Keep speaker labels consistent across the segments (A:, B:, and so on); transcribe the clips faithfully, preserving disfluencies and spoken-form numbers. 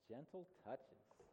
A: Gentle touches.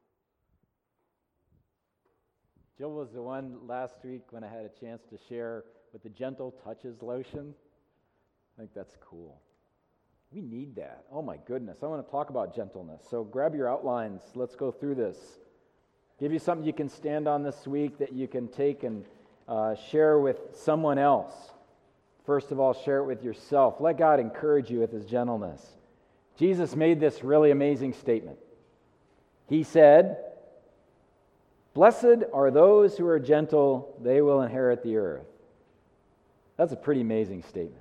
A: Jill was the one last week when I had a chance to share with the Gentle Touches lotion. I think that's cool. We need that. Oh my goodness. I want to talk about gentleness. So grab your outlines. Let's go through this. Give you something you can stand on this week that you can take and uh, share with someone else. First of all, share it with yourself. Let God encourage you with His gentleness. Jesus made this really amazing statement. He said, "Blessed are those who are gentle, they will inherit the earth." That's a pretty amazing statement.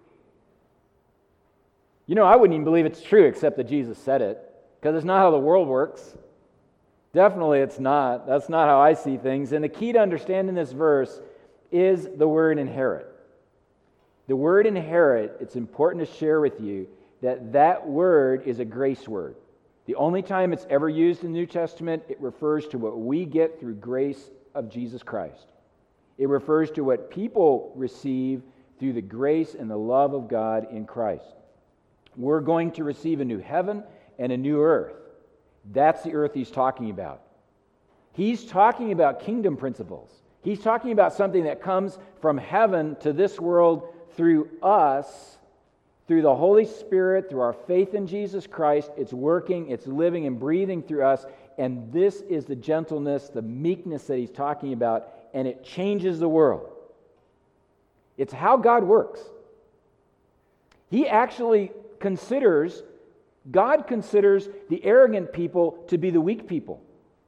A: You know, I wouldn't even believe it's true except that Jesus said it, because it's not how the world works. Definitely it's not. That's not how I see things. And the key to understanding this verse is the word inherit. The word inherit, it's important to share with you that that word is a grace word. The only time it's ever used in the New Testament, it refers to what we get through grace of Jesus Christ. It refers to what people receive through the grace and the love of God in Christ. We're going to receive a new heaven and a new earth. That's the earth he's talking about. He's talking about kingdom principles. He's talking about something that comes from heaven to this world through us, through the Holy Spirit, through our faith in Jesus Christ. It's working, it's living and breathing through us, and this is the gentleness, the meekness that he's talking about, and it changes the world. It's how God works. He actually considers, God considers the arrogant people to be the weak people.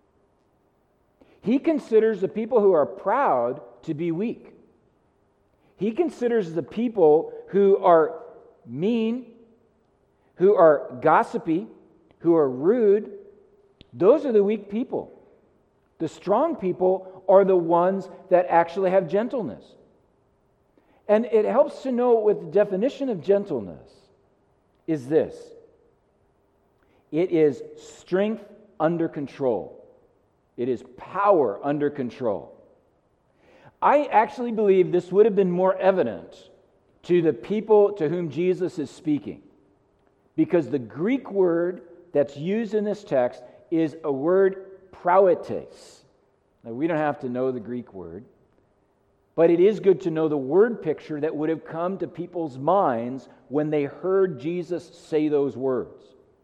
A: He considers the people who are proud to be weak. He considers the people who are mean, who are gossipy, who are rude, those are the weak people. The strong people are the ones that actually have gentleness. And it helps to know what the definition of gentleness is this. It is strength under control. It is power under control. I actually believe this would have been more evident to the people to whom Jesus is speaking, because the Greek word that's used in this text is a word praotes. Now, we don't have to know the Greek word, but it is good to know the word picture that would have come to people's minds when they heard Jesus say those words.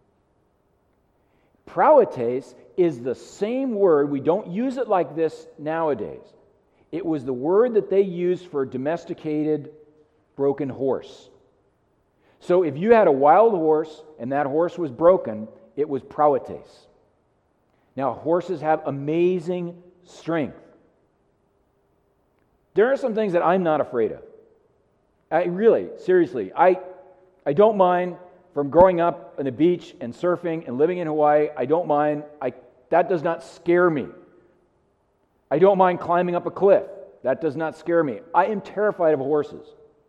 A: Praotes is the same word. We don't use it like this nowadays. It was the word that they used for a domesticated broken horse. So if you had a wild horse and that horse was broken, it was praotes. Now, horses have amazing strength. There are some things that I'm not afraid of. I really, seriously, I I don't mind from growing up on the beach and surfing and living in Hawaii. I don't mind. I that does not scare me. I don't mind climbing up a cliff. That does not scare me. I am terrified of horses.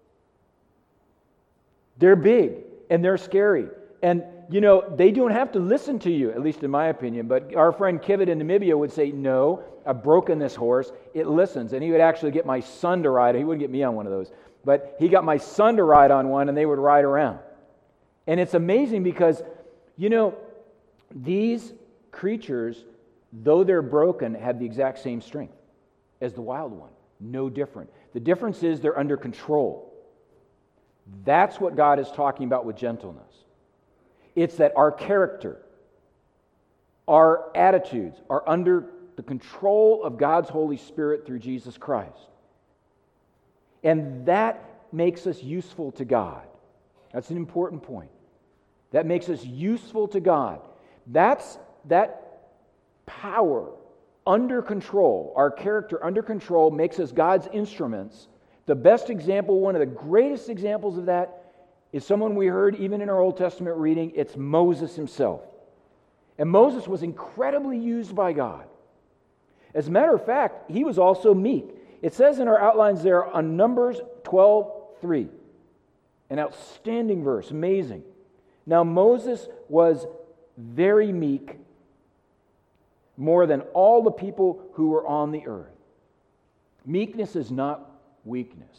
A: They're big and they're scary. And, you know, they don't have to listen to you, at least in my opinion. But our friend Kivit in Namibia would say, "No, I've broken this horse. It listens." And he would actually get my son to ride. He wouldn't get me on one of those. But he got my son to ride on one and they would ride around. And it's amazing because, you know, these creatures, though they're broken, have the exact same strength as the wild one. No different. The difference is they're under control. That's what God is talking about with gentleness. It's that our character, our attitudes are under the control of God's Holy Spirit through Jesus Christ. And that makes us useful to God. That's an important point. That makes us useful to God. That's that power under control, our character under control, makes us God's instruments. The best example, one of the greatest examples of that, is someone we heard even in our Old Testament reading. It's Moses himself. And Moses was incredibly used by God. As a matter of fact, he was also meek. It says in our outlines there on Numbers twelve three, an outstanding verse, amazing. Now Moses was very meek, more than all the people who were on the earth. Meekness is not weakness.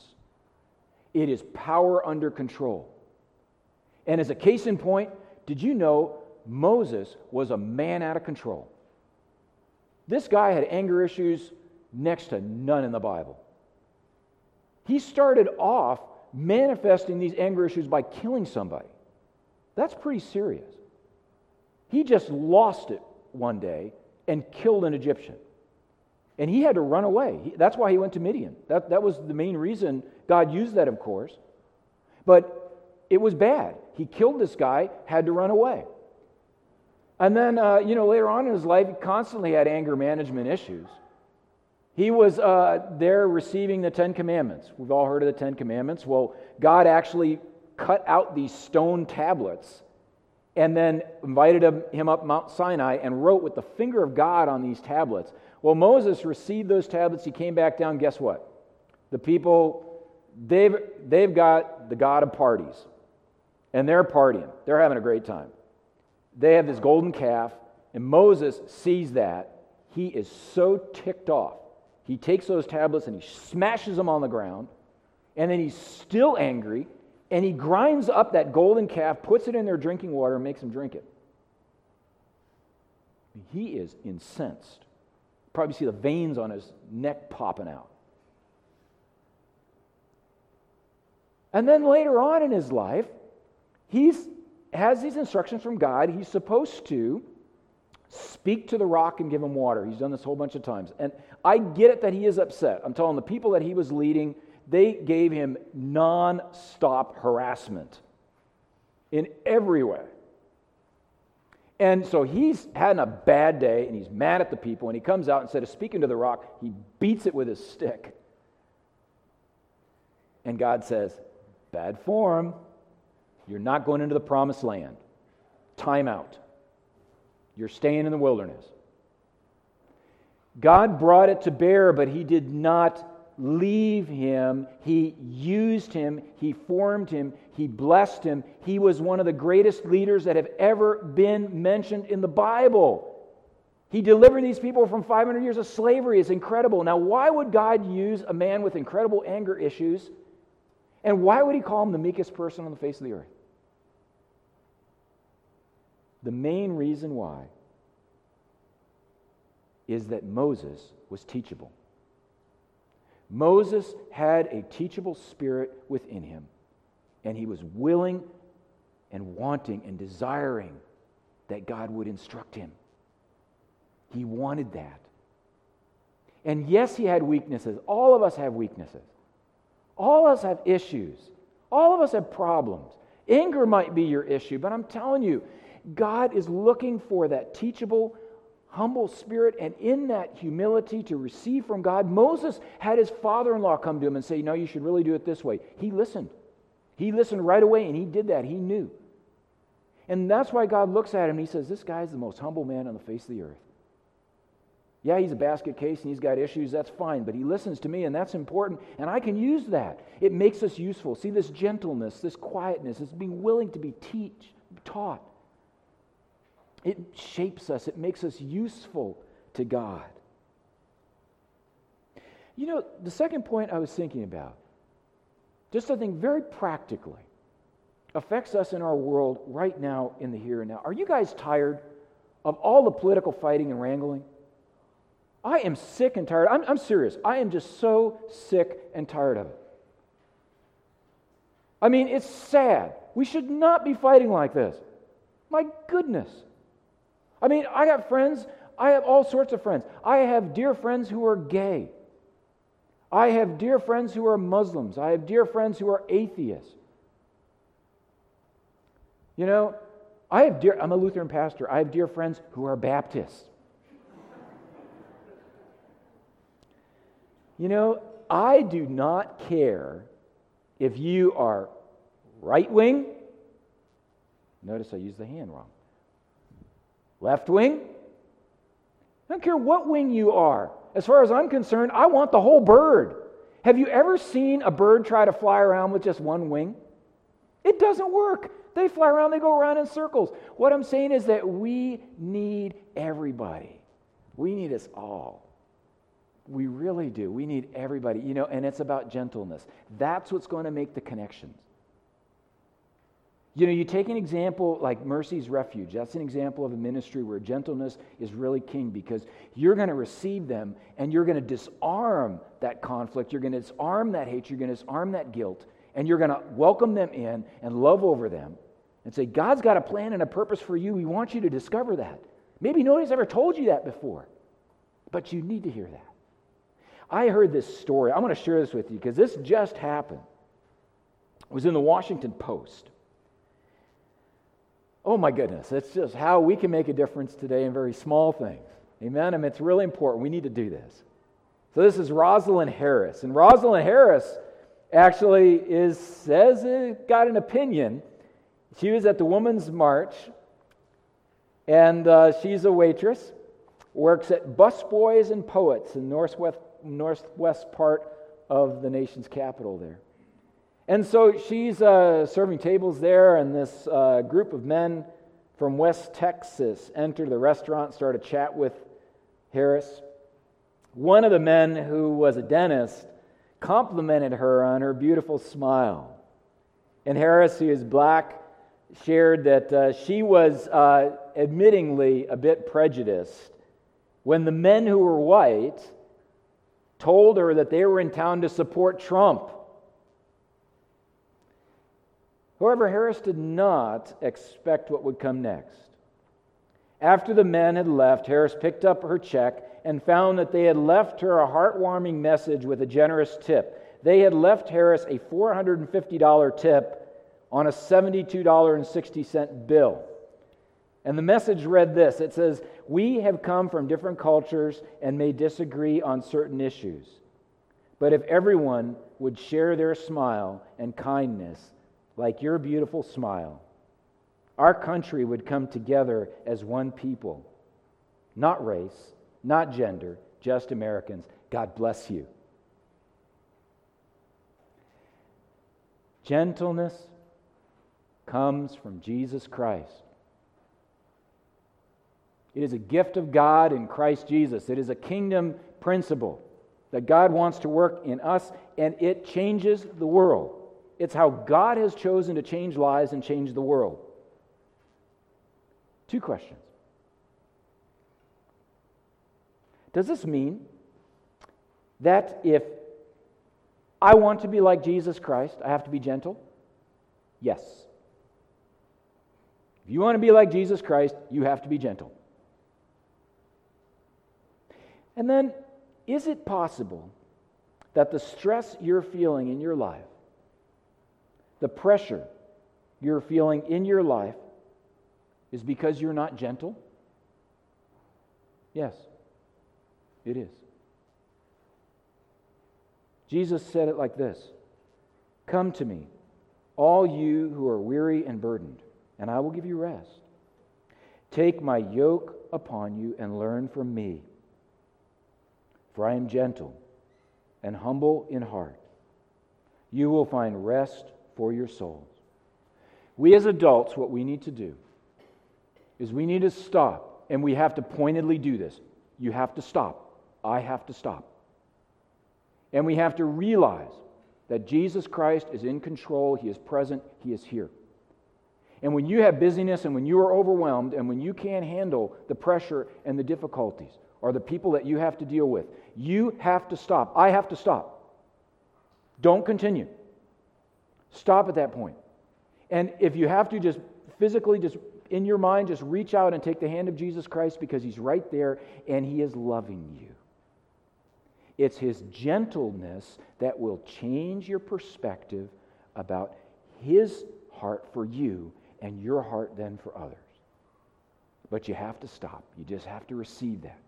A: It is power under control. And as a case in point, did you know Moses was a man out of control. This guy had anger issues next to none in the Bible. He started off manifesting these anger issues by killing somebody. That's pretty serious. He just lost it one day and killed an Egyptian. And he had to run away. He, that's why he went to Midian. That, that was the main reason. God used that, of course. But it was bad. He killed this guy, had to run away. And then, uh, you know, later on in his life, he constantly had anger management issues. He was uh, there receiving the Ten Commandments. We've all heard of the Ten Commandments. Well, God actually cut out these stone tablets and then invited him, him up Mount Sinai and wrote with the finger of God on these tablets. Well, Moses received those tablets. He came back down. Guess what? The people, they've, they've got the God of parties. And they're partying. They're having a great time. They have this golden calf, and Moses sees that. He is so ticked off. He takes those tablets and he smashes them on the ground, and then he's still angry, and he grinds up that golden calf, puts it in their drinking water, and makes them drink it. He is incensed. Probably see the veins on his neck popping out. And then later on in his life, he's has these instructions from God. He's supposed to speak to the rock and give him water. He's done this a whole bunch of times. And I get it that he is upset. I'm telling the people that he was leading, they gave him non-stop harassment in every way. And so he's had a bad day, and he's mad at the people, and he comes out, instead of speaking to the rock, he beats it with his stick. And God says, bad form. You're not going into the promised land. Time out. You're staying in the wilderness. God brought it to bear, but he did not leave him. He used him. He formed him. He blessed him. He was one of the greatest leaders that have ever been mentioned in the Bible. He delivered these people from five hundred years of slavery. It's incredible. Now, why would God use a man with incredible anger issues? And why would he call him the meekest person on the face of the earth? The main reason why is that Moses was teachable. Moses had a teachable spirit within him, and he was willing and wanting and desiring that God would instruct him. He wanted that. And yes, he had weaknesses. All of us have weaknesses. All of us have issues. All of us have problems. Anger might be your issue, but I'm telling you, God is looking for that teachable, humble spirit, and in that humility to receive from God. Moses had his father-in-law come to him and say, no, you should really do it this way. He listened. He listened right away, and he did that. He knew. And that's why God looks at him and he says, this guy's the most humble man on the face of the earth. Yeah, he's a basket case and he's got issues, that's fine, but he listens to me, and that's important, and I can use that. It makes us useful. See, this gentleness, this quietness, this being willing to be teach, taught. It shapes us. It makes us useful to God. You know, the second point I was thinking about, just something very practically, affects us in our world right now in the here and now. Are you guys tired of all the political fighting and wrangling? I am sick and tired. I'm, I'm serious. I am just so sick and tired of it. I mean, it's sad. We should not be fighting like this. My goodness. I mean, I got friends. I have all sorts of friends. I have dear friends who are gay. I have dear friends who are Muslims. I have dear friends who are atheists. You know, I have dear, I'm a Lutheran pastor. I have dear friends who are Baptists. You know, I do not care if you are right-wing. Notice I used the hand wrong. Left wing. I don't care what wing you are. As far as I'm concerned, I want the whole bird. Have you ever seen a bird try to fly around with just one wing? It doesn't work. They fly around, they go around in circles. What I'm saying is that we need everybody. We need us all. We really do. We need everybody. You know, and it's about gentleness. That's what's going to make the connections. You know, you take an example like Mercy's Refuge. That's an example of a ministry where gentleness is really king, because you're going to receive them and you're going to disarm that conflict. You're going to disarm that hate. You're going to disarm that guilt. And you're going to welcome them in and love over them and say, God's got a plan and a purpose for you. We want you to discover that. Maybe nobody's ever told you that before, but you need to hear that. I heard this story. I'm going to share this with you because this just happened. It was in the Washington Post. Oh my goodness, it's just how we can make a difference today in very small things. Amen? I mean, it's really important. We need to do this. So this is Rosalind Harris. And Rosalind Harris actually is says it got an opinion. She was at the Women's March, and uh, she's a waitress, works at Busboys and Poets in northwest, northwest part of the nation's capital there. And so she's uh, serving tables there, and this uh, group of men from West Texas enter the restaurant, start a chat with Harris. One of the men, who was a dentist, complimented her on her beautiful smile. And Harris, who is black, shared that uh, she was uh, admittingly a bit prejudiced when the men who were white told her that they were in town to support Trump. However, Harris did not expect what would come next. After the men had left, Harris picked up her check and found that they had left her a heartwarming message with a generous tip. They had left Harris a four hundred fifty dollars tip on a seventy-two dollars and sixty cents bill. And the message read this. It says, "We have come from different cultures and may disagree on certain issues. But if everyone would share their smile and kindness like your beautiful smile, our country would come together as one people. Not race, not gender, just Americans. God bless you." Gentleness comes from Jesus Christ. It is a gift of God in Christ Jesus. It is a kingdom principle that God wants to work in us, and it changes the world. It's how God has chosen to change lives and change the world. Two questions. Does this mean that if I want to be like Jesus Christ, I have to be gentle? Yes. If you want to be like Jesus Christ, you have to be gentle. And then, is it possible that the stress you're feeling in your life, the pressure you're feeling in your life, is because you're not gentle? Yes, it is. Jesus said it like this: "Come to me, all you who are weary and burdened, and I will give you rest. Take my yoke upon you and learn from me, for I am gentle and humble in heart. You will find rest for your souls." We as adults, what we need to do is we need to stop, and we have to pointedly do this. You have to stop. I have to stop. And we have to realize that Jesus Christ is in control. He is present. He is here. And when you have busyness, and when you are overwhelmed, and when you can't handle the pressure and the difficulties, or the people that you have to deal with, you have to stop. I have to stop. Don't continue. Stop at that point. And if you have to, just physically, just in your mind, just reach out and take the hand of Jesus Christ, because He's right there and He is loving you. It's His gentleness that will change your perspective about His heart for you and your heart then for others. But you have to stop. You just have to receive that.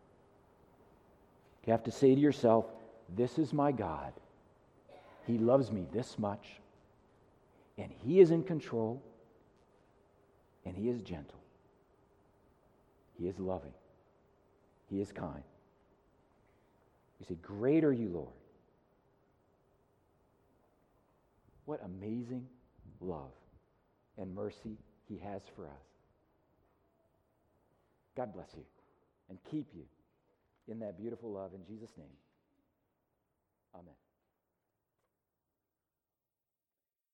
A: You have to say to yourself, this is my God. He loves me this much, and He is in control, and He is gentle. He is loving. He is kind. You say, "Great are you, Lord." What amazing love and mercy He has for us. God bless you and keep you in that beautiful love. In Jesus' name, amen.